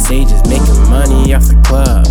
stages, making money off the club.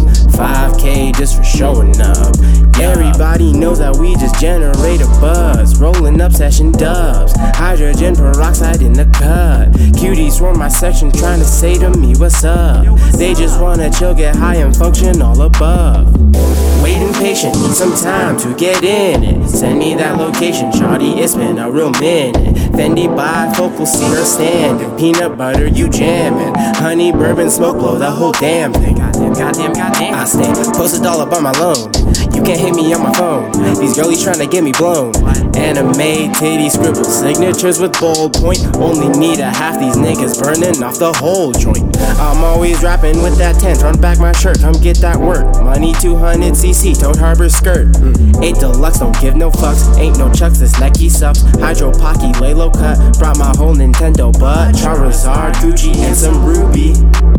5K just for showing up. Everybody knows that we just generate a buzz. Rolling up session dubs, hydrogen peroxide in the cut. Cuties from my section trying to say to me what's up. They just wanna chill, get high and function all above. Waiting patient, need some time to get in it. Send me that location, shawty, it's been a real minute. Fendi bifocal, see her standing. Peanut butter, you jamming. Honey, bourbon, smoke, blow the whole damn thing. Goddamn. I stay posted all up on my loan. You can't hit me on my phone. These girlies trying to get me blown. Anime, titty, scribble, signatures with bold point. Only need a half, these niggas burning off the whole joint. I'm always rapping with that 10, front back my shirt, come get that work. Money 200cc, Toad Harbor skirt. 8 Deluxe, don't give no fucks. Ain't no chucks, this Nike sucks. Hydro Pocky, lay low cut. Brought my whole Nintendo, but Charizard, Gucci, and some Ruby.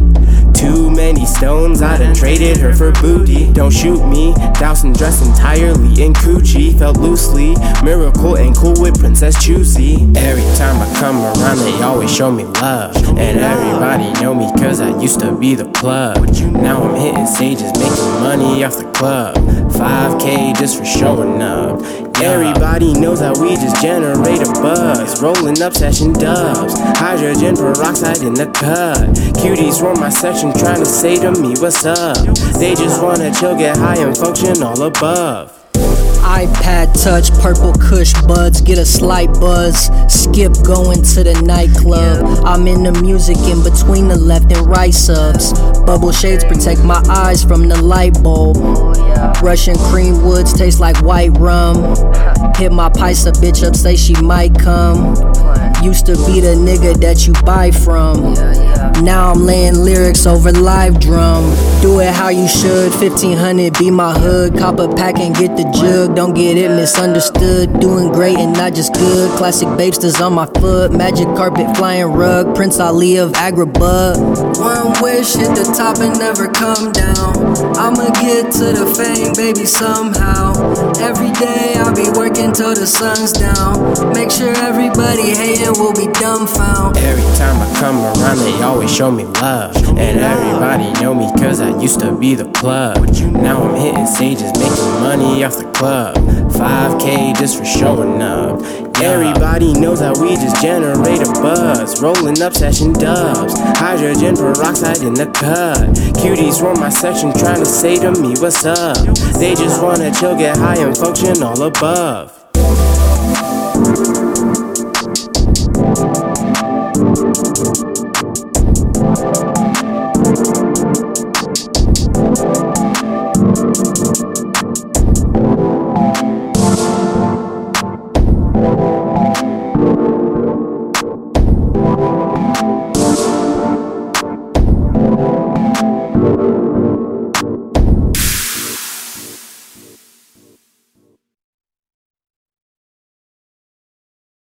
Too many stones, I done traded her for booty. Don't shoot me, doused and dressed entirely in Gucci. Felt loosely, miracle and cool with Princess Juicy. Every time I come around, they always show me love. And everybody know me cause I used to be the plug. Now I'm hitting stages, making money off the club. 5K just for showing up. Everybody knows that we just generate a buzz. Rolling up session dubs, hydrogen peroxide in the cut. Cuties from my section trying to say to me what's up. They just wanna chill, get high and function all above. iPad touch, purple kush buds, get a slight buzz. Skip going to the nightclub. I'm in the music in between the left and right subs. Bubble shades protect my eyes from the light bulb. Russian cream woods taste like white rum. Hit my paisa bitch up, say she might come. Used to be the nigga that you buy from. Now I'm laying lyrics over live drum. Do it how you should, 1500 be my hood. Cop a pack and get the jug, don't get it misunderstood. Doing great and not just good. Classic babesters on my foot. Magic carpet, flying rug. Prince Ali of Agrabah. One wish, hit the top and never come down. I'ma get to the fame, baby, somehow. Every day I'll be working till the sun's down. Make sure everybody hating will be dumbfound. Every time I come around, they always show me love. And everybody know me cause I used to be the plug. Now I'm hitting stages, making money off the club. 5K just for showing up. Everybody knows that we just generate a buzz. Rolling up session dubs, hydrogen peroxide in the cut. Cuties from my section trying to say to me what's up. They just wanna chill, get high and function all above.